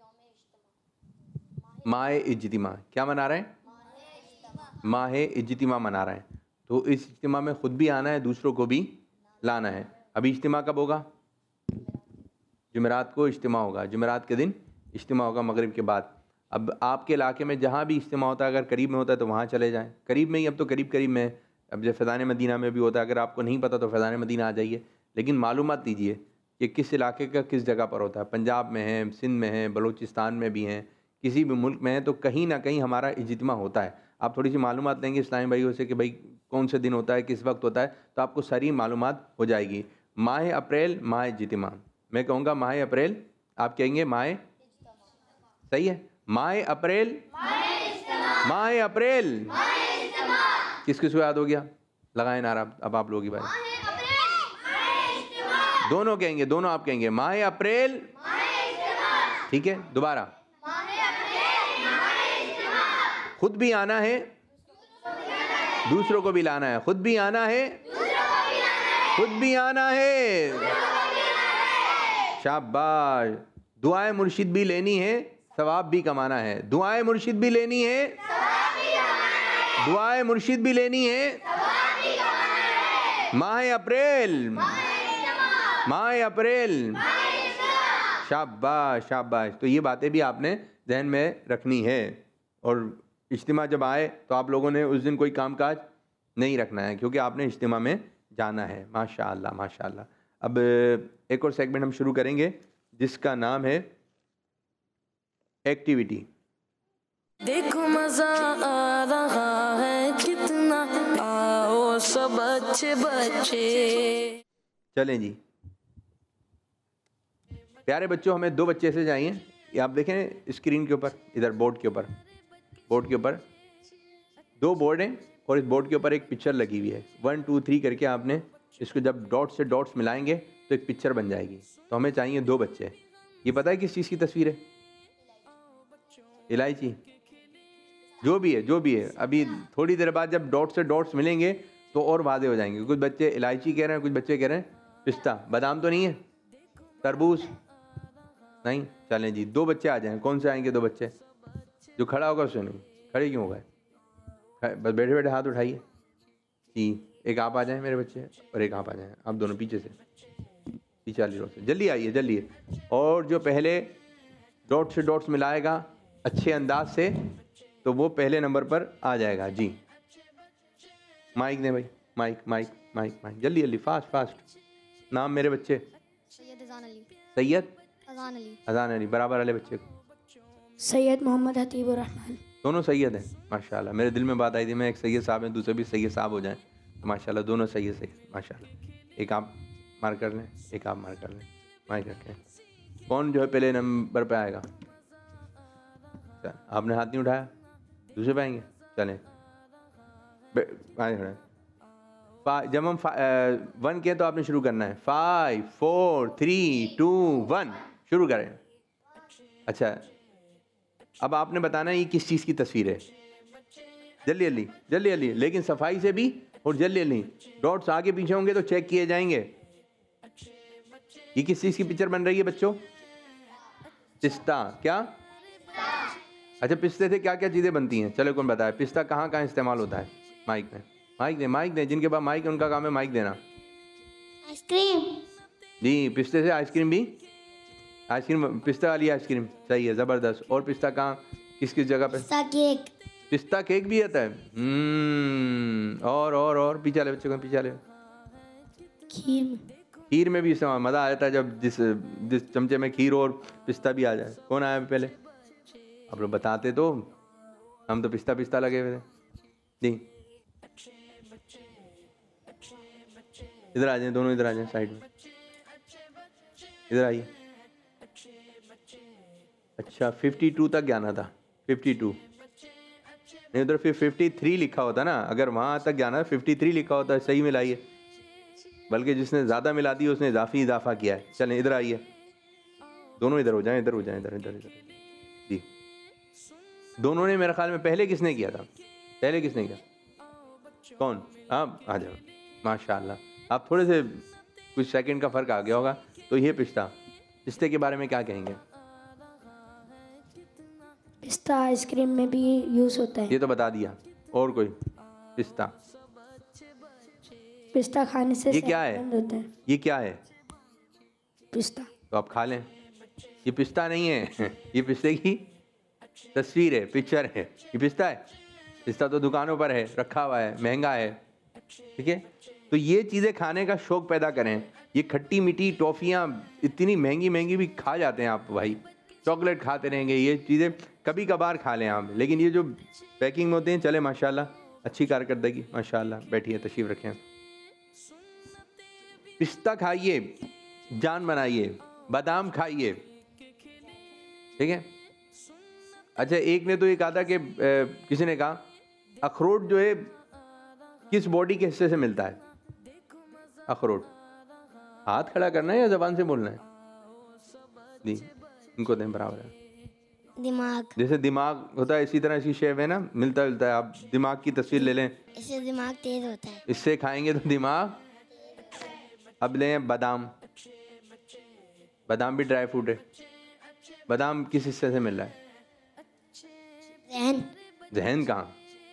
माह इज्तिमा। क्या मना रहे हैं? माह इज्तिमा मना रहे हैं। तो इस इज्तिमा में ख़ुद भी आना है, दूसरों को भी लाना है। अभी इज्तिमा कब होगा? जुमेरात को इज्तिमा होगा। जुमेरात के दिन इज्तिमा होगा मगरिब के बाद। अब आपके इलाके में जहाँ भी इज्तिमा होता है, अगर करीब में होता है तो वहाँ चले जाएँ। करीब में ही, अब तो करीब करीब में, अब जैसे फैज़ान मदीना में भी होता है। अगर आपको नहीं पता तो फैज़ान मदीना आ जाइए, लेकिन मालूमात दीजिए कि किस इलाके का किस जगह पर होता है। पंजाब में है, सिंध में है, बलूचिस्तान में भी हैं, किसी भी मुल्क में है, तो कहीं ना कहीं हमारा इज्तिमा होता है। आप थोड़ी सी मालूमात लेंगे इस्लामी भाइयों से कि भाई कौन से दिन होता है, किस वक्त होता है, तो आपको सारी मालूमात हो जाएगी। माह अप्रैल माह इज्तिमा, मैं कहूँगा माह अप्रैल, आप कहेंगे माह, सही है? माह अप्रैल, माह अप्रैल। किस किस को याद हो गया? लगाए नारा अब आप लोग ही भाई। दोनों कहेंगे, दोनों आप कहेंगे माह अप्रैल, ठीक है। दोबारा, खुद भी आना है, दूसरों को भी लाना है। खुद भी आना है, खुद भी आना है। शाबाश। दुआएं मुर्शिद भी लेनी है, सवाब भी कमाना है। दुआएं मुर्शिद भी लेनी है, दुआएं मुर्शिद भी लेनी है। माह अप्रैल, माह अप्रैल। शाबाश शाबाश। तो ये बातें भी आपने जहन में रखनी है। और इज्तिमा जब आए तो आप लोगों ने उस दिन कोई कामकाज नहीं रखना है, क्योंकि आपने इज्तिमा में जाना है। माशाअल्लाह माशाअल्लाह। अब एक और सेगमेंट हम शुरू करेंगे जिसका नाम है एक्टिविटी। देखो मजा आ रहा है कितना, आओ सब अच्छे बच्चे। चलें जी प्यारे बच्चों, हमें दो बच्चे ऐसे चाहिए। ये आप देखें स्क्रीन के ऊपर, इधर बोर्ड के ऊपर, बोर्ड के ऊपर दो बोर्ड हैं और इस बोर्ड के ऊपर एक पिक्चर लगी हुई है, 1 2 3 करके आपने इसको जब डॉट से डॉट्स मिलाएंगे तो एक पिक्चर बन जाएगी। तो हमें चाहिए 2 बच्चे। ये पता है किस चीज़ की तस्वीर है? इलायची, जो भी है। अभी थोड़ी देर बाद जब डॉट से डॉट्स मिलेंगे तो और वादे हो जाएंगे। कुछ बच्चे इलायची कह रहे हैं, कुछ बच्चे कह रहे हैं पिस्ता। बादाम तो नहीं है? तरबूज नहीं? चलें जी, 2 बच्चे आ जाएं। कौन से आएंगे 2 बच्चे? जो खड़ा होगा उससे नहीं। खड़े क्यों हो गए? बस बैठे बैठे हाथ उठाइए जी। एक आप आ जाएं मेरे बच्चे और एक आप आ जाएं। आप दोनों पीछे से, पीछे वाली रोड से जल्दी आइए, जल्दी। और जो पहले डॉट से डॉट्स मिलाएगा अच्छे अंदाज से तो वो पहले नंबर पर आ जाएगा जी। माइक दें भाई, माइक माइक माइक माइक, जल्दी जल्दी, फास्ट। नाम मेरे बच्चे? सैयद अजान अली। सैयद अजान अली। अजान अली। बराबर वाले बच्चे को? सैयद मोहम्मद हतीबुर रहमान। दोनों सैयद हैं माशाल्लाह। मेरे दिल में बात आई थी मैं एक सैयद साहब हैं, दूसरे भी सैयद साहब हो जाएं तो माशाल्लाह दोनों सैयद माशाल्लाह। एक आप मार कर लें, एक आप मार कर लें, माइक रखें। कौन जो है पहले नंबर पे आएगा? आपने हाथ नहीं उठाया, दूसरे पे आएंगे। चलें खड़े। जब हम 1 के तो आपने शुरू करना है। 5 4 3 2 1 शुरू करें। अच्छा, अब आपने बताना है ये किस चीज़ की तस्वीर है। जल्दी जल्दी, लेकिन सफाई से भी और जल्दी। डॉट्स आगे पीछे होंगे तो चेक किए जाएंगे। ये किस चीज़ की पिक्चर बन रही है बच्चों? पिस्ता। क्या? अच्छा, पिस्ते से क्या क्या चीज़ें बनती हैं? चलो कौन बताए पिस्ता कहाँ कहाँ इस्तेमाल होता है? माइक दें। जिनके पास माइक है उनका काम है माइक देना। आइसक्रीम। जी, पिस्ते से आइसक्रीम भी। आइसक्रीम पिस्ता वाली आइसक्रीम सही है, ज़बरदस्त। और पिस्ता कहाँ किस किस जगह पे? पिस्ता केक भी आता है। और पीछे वाले बच्चों को, पीछे वाले। खीर में भी इस्तेमाल। मज़ा आ जाता है जब जिस चमचे में खीर और पिस्ता भी आ जाए। कौन आया पहले? आप लोग बताते तो हम तो पिस्ता लगे हुए थे जी। इधर आ जाए, दोनों इधर आ जाए, साइड में इधर आइए। अच्छा, 52 तक जाना था। 52 नहीं, उधर फिर 53 लिखा होता ना। अगर वहाँ तक जाना है 53 लिखा होता है, सही मिलाइए। बल्कि जिसने ज़्यादा मिला दी उसने इजाफा किया है। चलें इधर आइए, दोनों इधर हो जाएं, इधर जी। दोनों ने मेरे ख्याल में पहले किसने किया था? कौन? आप आ जाओ माशाल्लाह। आप थोड़े से कुछ सेकंड का फ़र्क आ गया होगा। तो ये पिस्ते के बारे में क्या कहेंगे? पिस्ता आइसक्रीम में भी यूज़ होता है। ये तो बता दिया। और कोई? पिस्ता खाने से ये क्या है? होता है। ये क्या है? पिस्ता। तो आप खा लें। ये पिस्ता नहीं है, ये पिस्ते की तस्वीर है, पिक्चर है। ये पिस्ता है? पिस्ता तो दुकानों पर है, रखा हुआ है, महंगा है। ठीक है, तो ये चीज़ें खाने का शौक़ पैदा करें। ये खट्टी मीठी टॉफ़ियाँ इतनी महंगी भी खा जाते हैं आप भाई। चॉकलेट खाते रहेंगे, ये चीज़ें कभी कभार खा लें आप, लेकिन ये जो पैकिंग में होते हैं। चले माशाल्लाह, अच्छी कारकर्दगी माशाल्लाह। बैठिए, तशरीफ़ रखें। पिस्ता खाइए, जान बनाइए। बादाम खाइए, ठीक है। अच्छा, एक ने तो ये कहा था कि किसी ने कहा अखरोट जो है किस बॉडी के हिस्से से मिलता है? अखरोट। हाथ खड़ा करना है या ज़बान से बोलना है? जी, इनको दें बराबर है। दिमाग। जैसे दिमाग होता है इसी तरह इसकी शेप है ना, मिलता जुलता है। आप दिमाग की तस्वीर ले लें, इससे दिमाग तेज होता है। इससे खाएंगे तो दिमाग। अब लें बादाम। बादाम भी ड्राई फ्रूट है। बादाम किस हिस्से से मिल रहा है? जहन कहाँ?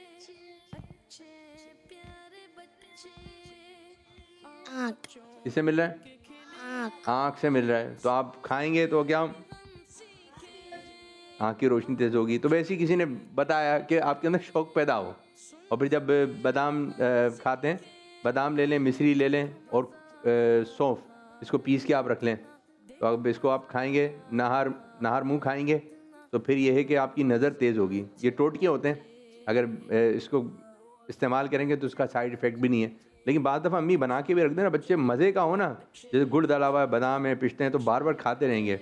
आँख। किससे मिल रहा है? आँख से मिल रहा है। तो आप खाएंगे तो क्या आँख की रोशनी तेज होगी। तो वैसे ही किसी ने बताया कि आपके अंदर शौक पैदा हो। और फिर जब बादाम खाते हैं, बादाम ले लें, मिश्री ले लें और सौंफ, इसको पीस के आप रख लें। तो अब इसको आप खाएंगे, नहार मुंह खाएंगे, तो फिर यह है कि आपकी नज़र तेज़ होगी। ये टोटके होते हैं, अगर इसको इस्तेमाल करेंगे तो उसका साइड इफ़ेक्ट भी नहीं है। लेकिन बाद दफ़ा अम्मी बना के भी रख देना, बच्चे मज़े का हो ना। जैसे गुड़ डाला हुआ है, बादाम है, पिस्ते हैं, तो बार बार खाते रहेंगे।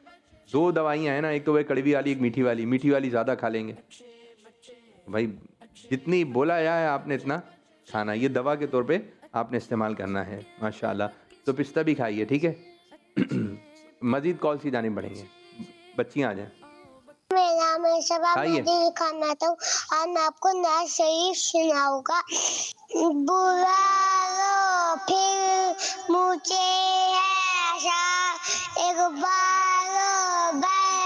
2 दवाइयाँ हैं ना, एक तो वह कड़वी वाली, एक मीठी वाली। मीठी वाली ज़्यादा खा लेंगे भाई, जितनी बोला जाए आपने इतना खाना, ये दवा के तौर पे आपने इस्तेमाल करना है माशाल्लाह। तो पिस्ता भी खाइए, ठीक है। मजीद कॉल सी जाने पड़ेंगे, बच्चियाँ आ जाएं। मेरा नाम है शबा, आइए। मैं खाना था और मैं आपको नाज शरीफ सुनाऊंगा। बुला लो फिर मुझे है आशा, एक बार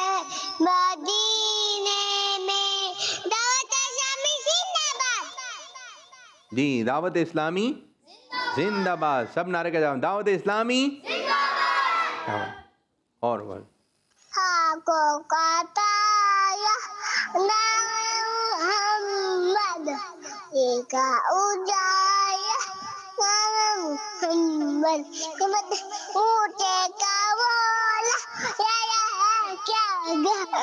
मदीने में दावत इस्लामी जिंदाबाद। जी, दावत इस्लामी जिंदाबाद। सब नारे का जवाब, दावत इस्लामी जिंदाबाद। और बोल। को काताया मोहम्मद एका उजाया मोहम्मद ऊँचे का बोला या क्या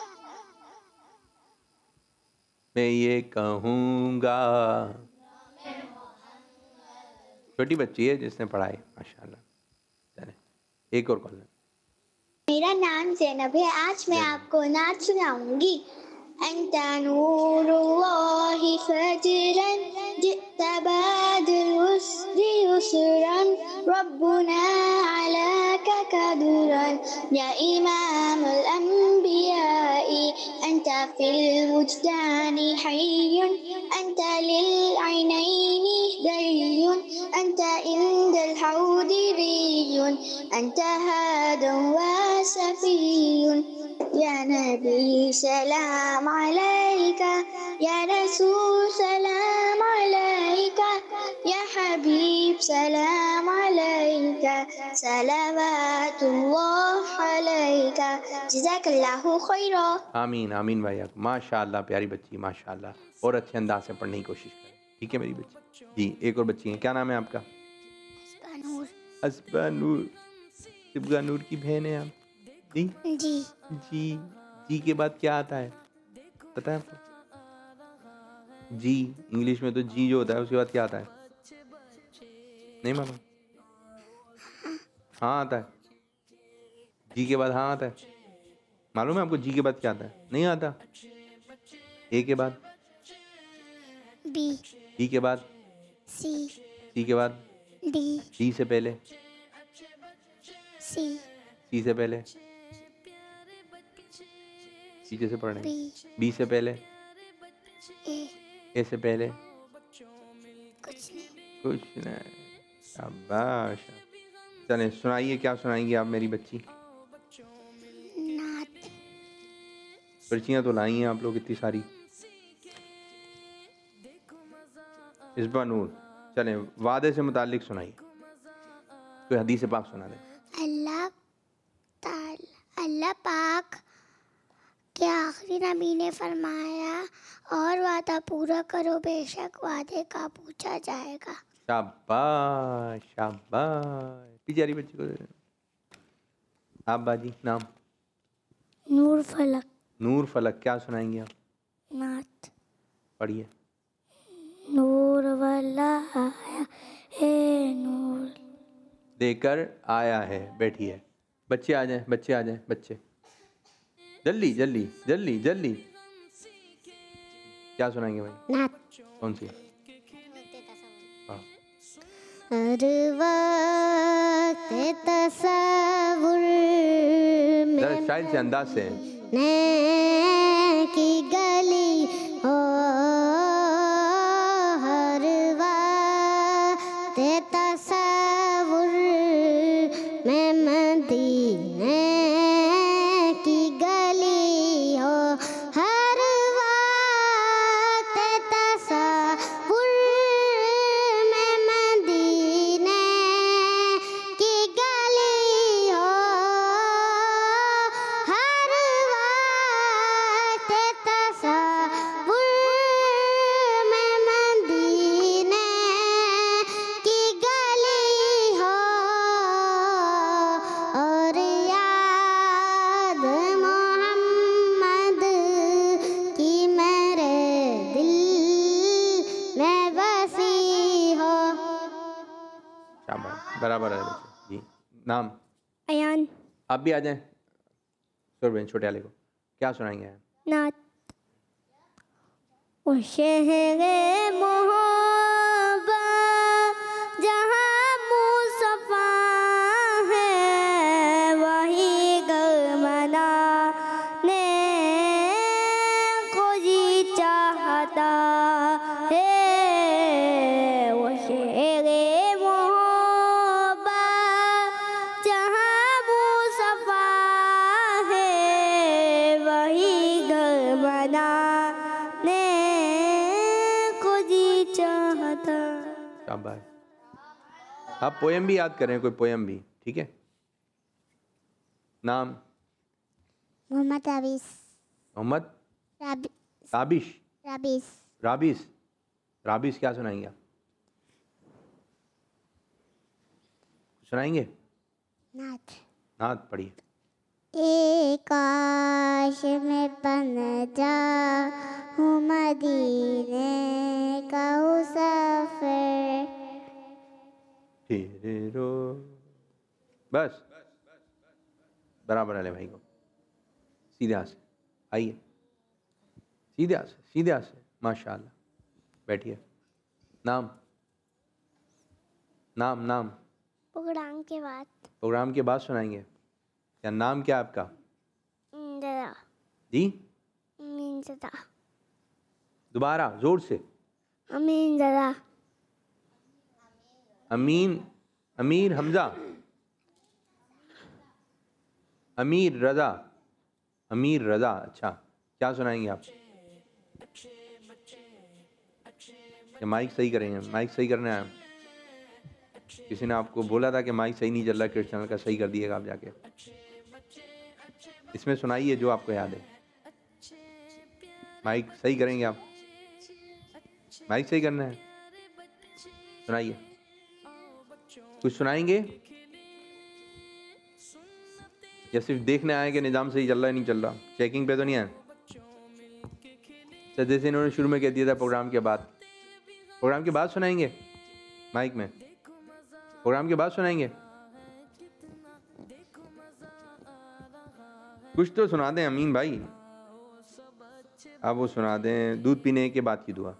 मैं ये कहूँगा। छोटी बच्ची है जिसने पढ़ाई माशाल्लाह। चले एक और कॉल। मेरा नाम ज़ैनब है। आज मैं आपको नात सुनाऊंगी। अंता नूरुल्लाहि फजरन जित्ता बदल युसरन रब्बुना अलका कदरन या इमामुल अंबियाई अंता फिल वुजदानी हय्युन अंता लिल ऐनैनि दय्युन अंता इंदल हौदि रियुन अंता हादन वा सफियुन या नबी सलाम अलैका या रसूल सलाम अलैका या हबीब सलाम अलैका सलावतुल्लाह अलैका जज़ाकल्लाहु खैरा। आमीन आमीन भैया, माशाल्लाह प्यारी बच्ची माशाल्लाह। और अच्छे अंदाज से पढ़ने की कोशिश करें, ठीक है मेरी बच्ची। जी एक और बच्ची है, क्या नाम है आपका? अस्बा नूर। सिबगा नूर की बहन है आप? जी जी जी। जी के बाद क्या आता है पता है आपको? जी इंग्लिश में तो जी जो होता है उसके बाद क्या आता है? नहीं मालूम? हाँ आता है। जी के बाद हाँ आता है। मालूम है आपको जी के बाद क्या आता है? नहीं आता। ए के बाद? बी। बी के बाद? सी। सी के बाद? डी। डी से पहले? सी। सी से पहले? सी जैसे पढ़ रहे हैं। बी से पहले? ए से पहले? कुछ नहीं। शाबाश। चलें सुनाइए, क्या सुनाएंगी आप मेरी बच्ची? नात। पर्चियाँ तो लाई हैं आप लोग इतनी सारी। इस्बा नूर, चलें वादे से मुतालिक सुनाइए, कोई हदीस पाक सुना दे। अल्लाह पाक के आखिरी नबी ने फरमाया और वादा पूरा करो, बेशक वादे का पूछा जाएगा। शाबाश शाबाश। प्यारी बच्ची को आप बाजी नाम? नूर फलक। नूर फलक, क्या सुनाएंगे आप? नात। पढ़िए। नूर वाला आया है नूर देकर आया है। बैठिए बच्चे आ जाएं, बच्चे आ जाएं, बच्चे जल्दी जल्दी जल्दी जल्दी। क्या सुनाएंगे भाई? नात। कौन सी? हर वक्त तसव्वुर में शायद से अंदाज से की गली हो, हर वक्त तसव्वुर में मदीने की गली हो, हर वक्त तसव्वुर में मदीने की गली हो, हर वक्त तसव्वुर में मदीने की गली हो, और याद मोहम्मद की मेरे दिल में बसी हो। शाबाश, बराबर है बच्चे। जी नाम? अयान। आप भी आ जाएं। छोटे वाले को क्या सुनाएंगे? नात। वो शहरे मोहब्बत जहाँ मुसफ़ा है, वही घर मनाने को जी चाहता है। वो शहरे मोहब्बत जहाँ मुसफ़ा है, वही घर मनाने को जी चाहता। शाबाश। आप पोएम भी याद करें, कोई पोएम भी, ठीक है। नाम? मोहम्मद राबिस। मोहम्मद राबिस। राबिश। राबिस। राबिस। राबिस क्या सुनाएंगे आप? सुनाएंगे? नाथ। नाथ पढ़िए। एक काश में बन जाऊं मदीने का मुसाफिर। फिर रो बस बराबर वाले भाई को सीधे हाथ से आइए, सीधे हाथ से, सीधे हाथ से। माशाल्लाह, बैठिए। नाम? नाम नाम प्रोग्राम के बाद प्रोग्राम के बाद सुनाएंगे। क्या नाम क्या है आपका? इंदिरा। जी इंदिरा। दोबारा जोर से। इंदिरा। अमीन, अमीर हमजा, अमीर रजा, अमीर रजा। अच्छा, क्या सुनाएंगे आप? क्या माइक सही करेंगे? माइक सही करना है। किसी ने आपको बोला था कि माइक सही नहीं चल रहा, किस चैनल का सही कर दिएगा आप जाके। इसमें सुनाइए जो आपको याद है। माइक सही करेंगे आप? माइक सही करना है, सुनाइए। कुछ सुनाएंगे या सिर्फ देखने आए कि निज़ाम सही चल रहा है नहीं चल रहा? चेकिंग पे तो नहीं आए? तो जैसे इन्होंने शुरू में कह दिया था प्रोग्राम के बाद, प्रोग्राम के बाद सुनाएंगे माइक में, प्रोग्राम के बाद सुनाएंगे। कुछ तो सुना दें अमीन भाई, आप वो सुना दें। दूध पीने के बाद की दुआ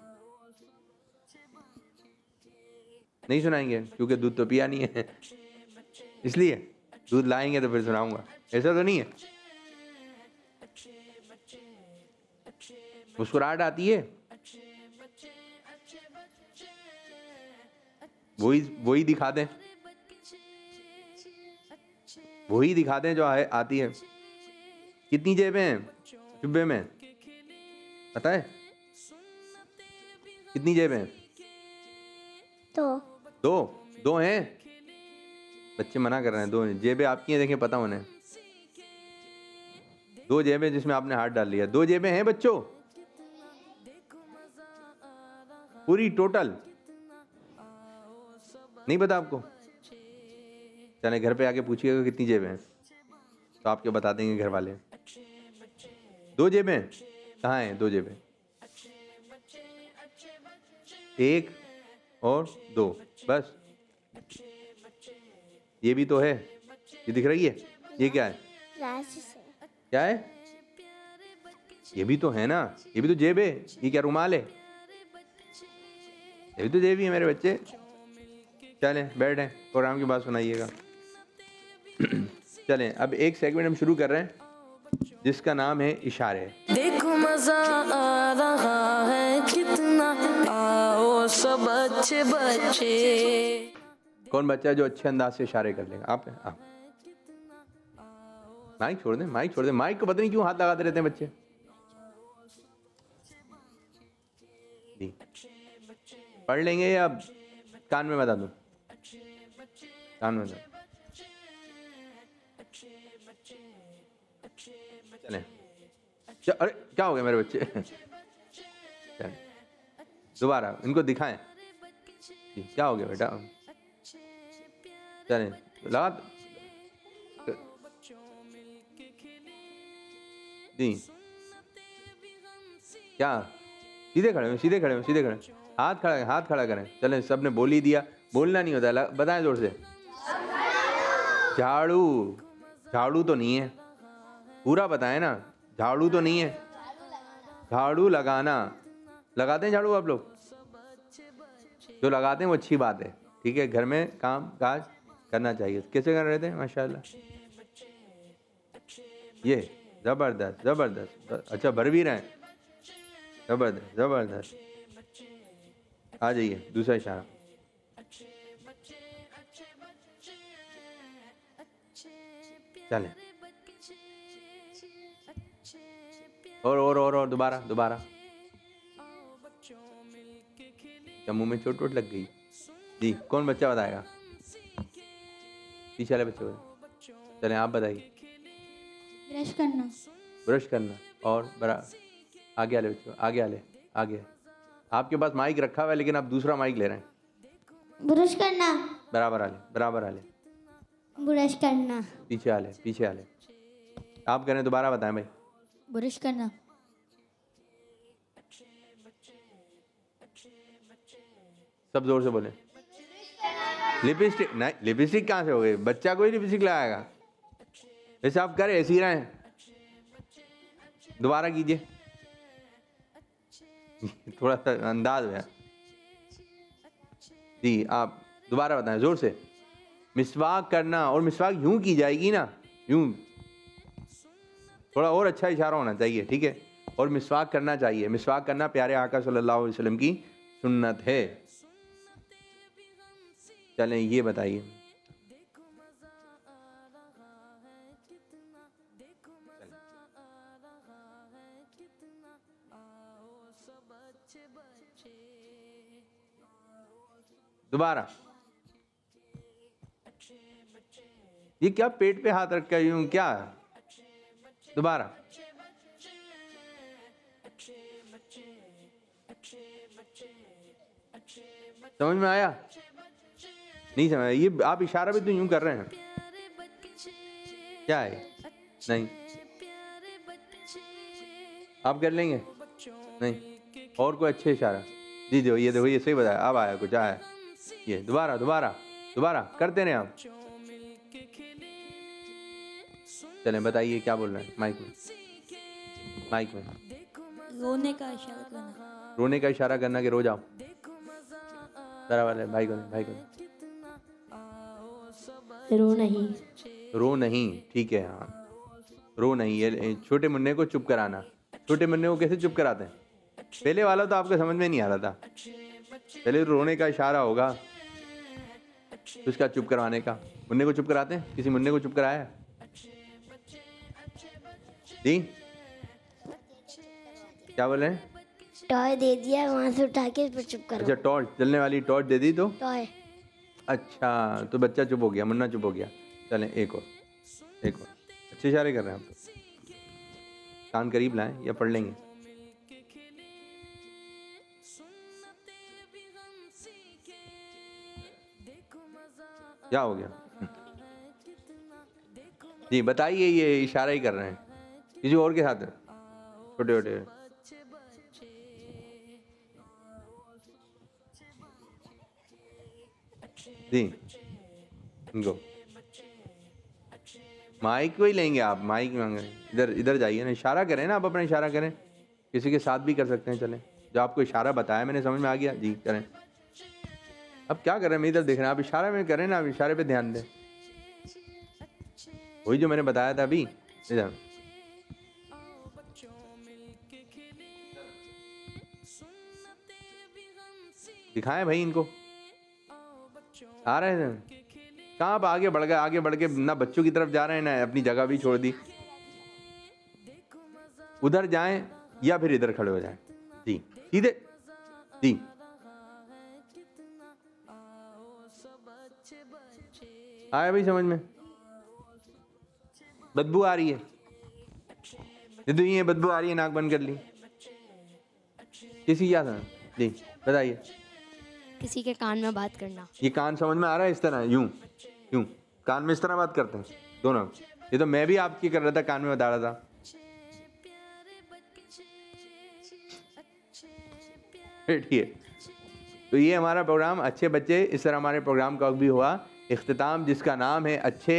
नहीं सुनाएंगे क्योंकि दूध तो पिया नहीं है, इसलिए दूध लाएंगे तो फिर सुनाऊंगा, ऐसा तो नहीं है। मुस्कुराहट आती है, वही दिखा दें, वही दिखा दें जो आती है। कितनी जेबें हैं जुब्बे में पता है? कितनी जेबें हैं? दो हैं। बच्चे मना कर रहे हैं, 2 जेबें आपकी हैं, देखें पता उन्हें। 2 जेबें जिसमें आपने हाथ डाल लिया, 2 जेबें हैं बच्चों, पूरी टोटल। नहीं पता आपको? चले घर पे आके पूछिएगा कितनी जेबें हैं, तो आपके बता देंगे घर वाले। 2 जेबें कहाँ हैं? 2 जेबें, 1 और 2 बस। ये भी तो है, ये दिख रही है, ये क्या है? क्या है? ये भी तो है ना, ये भी तो जेब है। ये क्या रुमाल है? ये भी तो जेब ही है मेरे बच्चे। चलें बैठें, प्रोग्राम की बात सुनाइएगा। चलें अब एक सेगमेंट हम शुरू कर रहे हैं जिसका नाम है इशारे। देखो मजा आ रहा है कितना, आओ सब अच्छे बच्चे। कौन बच्चा है जो अच्छे अंदाज से इशारे कर लेगा? आप हैं? आप माइक छोड़ दें, माइक छोड़ दें। माइक को पता नहीं क्यों हाथ लगाते रहते हैं बच्चे। जी पढ़ लेंगे या कान में बता दूं? कान में बता। चलें। अरे क्या हो गया मेरे बच्चे? चलें दोबारा इनको दिखाएं। क्या हो गया बेटा? चलें लगा जी। क्या? सीधे खड़े हो, सीधे खड़े हो, सीधे खड़े। हाथ खड़ा करें। चलें सबने बोल ही दिया, बोलना नहीं होता। बताएं जोर से। झाड़ू तो नहीं है, पूरा बताएं ना। झाड़ू तो नहीं है, झाड़ू लगाना। लगाते हैं झाड़ू आप लोग? जो लगाते हैं वो अच्छी बात है, ठीक है, घर में काम काज करना चाहिए। कैसे कर रहे थे? माशाल्लाह, ये ज़बरदस्त ज़बरदस्त, अच्छा भर भी रहे हैं, ज़बरदस्त ज़बरदस्त। आ जाइए, दूसरा इशारा। चलें, और दोबारा दोबारा। क्या मुंह में चोट लग गई? जी, कौन बच्चा बताएगा? पीछे वाले बच्चे बताए। चलें, आप बताइए। ब्रश करना। ब्रश करना। और बड़ा आगे वाले बच्चे, आगे। आपके पास माइक रखा हुआ है लेकिन आप दूसरा माइक ले रहे हैं। ब्रश करना। बराबर वाले। ब्रश करना। पीछे वाले। आप करें, दोबारा बताएं भाई। ब्रश करना। सब जोर से बोले। लिपस्टिक नहीं, लिपस्टिक कहाँ से हो गई? बच्चा कोई लिपस्टिक लगाएगा? जैसे आप करें ऐसे ही रहें। दोबारा कीजिए, थोड़ा सा अंदाज है जी। आप दोबारा बताएं जोर से। मिसवाक करना, और मिसवाक यूं की जाएगी ना, यूं, थोड़ा और अच्छा इशारा होना चाहिए, ठीक है। और मिसवाक करना चाहिए। मिसवाक करना प्यारे आका सल्लल्लाहु अलैहि वसल्लम की सुन्नत है। चलें, ये बताइए। दोबारा। ये क्या पेट पे हाथ रख कर यूं क्या? दोबारा। समझ में आया? नहीं समझ? ये आप इशारा भी तो यूं कर रहे हैं, क्या है? नहीं, आप कर लेंगे? नहीं, और कोई अच्छे इशारा? जी देखो, ये देखो, ये सही बताया। अब आया कुछ, आया ये। दोबारा करते रहे आप। चलें, बताइए क्या बोल रहे हैं माइक में। रोने का इशारा करना। रोने का इशारा करना कि रो जाओ। बराबर, भाई को रो नहीं, ठीक है, हाँ, रो नहीं। ये छोटे मुन्ने को चुप कराना। छोटे मुन्ने को कैसे चुप कराते हैं? पहले वाला तो आपको समझ में नहीं आ रहा था। पहले रोने का इशारा होगा, तो उसका चुप करवाने का। मुन्ने को चुप कराते हैं? किसी मुन्ने को चुप कराया है? जी, क्या बोल रहे हैं? टॉय दे दिया, वहां से उठा के इस पर चुप करो। अच्छा, टॉर्च, जलने वाली टॉर्च दे दी तो टॉय। अच्छा, तो बच्चा चुप हो गया, मुन्ना चुप हो गया। चलें, एक और। अच्छे इशारे कर रहे हैं आप। कान करीब लाएं या पढ़ लेंगे? क्या हो गया? जी बताइए, ये इशारा ही कर रहे हैं किसी और के साथ? छोटे छोटे जी, इनको माइक को ही लेंगे आप? माइक मांगे, इधर जाइए ना, इशारा करें ना, आप अपना इशारा करें। किसी के साथ भी कर सकते हैं। चलें, जो आपको इशारा बताया मैंने, समझ में आ गया? जी करें। अब क्या कर रहे हैं? मैं इधर देख रहे हैं, आप इशारे में करें ना, आप इशारे पे ध्यान दें। वही जो मैंने बताया था अभी, इधर। दिखाएं भाई इनको, आ रहे हैं? कहाँ आप आगे बढ़ गए ना, बच्चों की तरफ जा रहे हैं ना, अपनी जगह भी छोड़ दी। उधर जाएं या फिर इधर खड़े हो जाएं। जी सीधे, जी आया भाई समझ में? बदबू आ रही है, ये बदबू आ रही है, नाक बंद कर ली। किसी क्या था? जी बताइए। किसी के कान में बात करना। ये कान समझ में आ रहा है? इस तरह यूं कान में इस तरह बात करते हैं दोनों। ये तो मैं भी आपकी कर रहा था, कान में बता रहा था। बैठिए। तो ये हमारा प्रोग्राम अच्छे बच्चे, इस तरह हमारे प्रोग्राम का भी हुआ इख्तिताम, जिसका नाम है अच्छे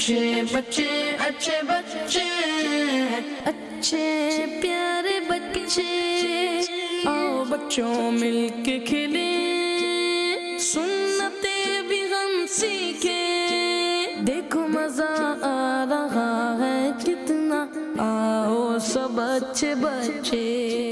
बच्चे, अच्छे बच्चे, अच्छे प्यारे बच्चे। बच्चे आओ बच्चों मिलके खेले, सुन्नते भी हम सीखे, देखो मजा आ रहा है कितना, आओ सब अच्छे बच्चे।